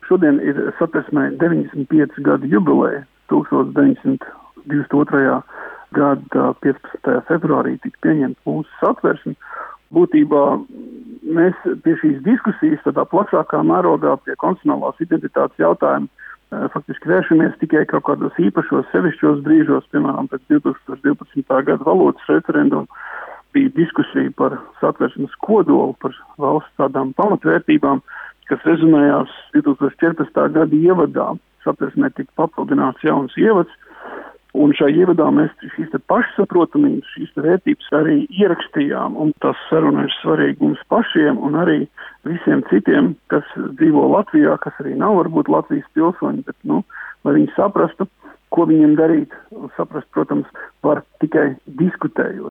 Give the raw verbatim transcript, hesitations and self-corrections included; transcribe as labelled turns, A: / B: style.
A: Šodien ir Satversmē deviņdesmit pieci gadu jubileja. tūkstoš deviņsimt divdesmit otrajā gada piecpadsmitajā februārī tika pieņemta mūsu Satversme. Būtībā mēs pie šīs diskusijas tādā plašākā mērogā pie konstitucionālās identitātes jautājumu faktiski vēršamies tikai kaut kādos īpašos, sevišķos brīžos, piemēram, pēc divi tūkstoši divpadsmitā gada valodas referendumu bija diskusija par Satversmes kodolu, par valsts tādām pamatvērtībām, kas rezumējās divi tūkstoši četrpadsmitā gada ievadā. Satversmē tika papildināts jauns ievads, un šajā ievadā mēs šīs te pašsaprotamības, šīs te vērtības arī ierakstījām, un tas saruna ir svarīgi mums pašiem un arī visiem citiem, kas dzīvo Latvijā, kas arī nav varbūt Latvijas pilsoņi, bet, nu, lai viņi saprastu, ko viņiem darīt, un saprast, protams, var tikai diskutējot.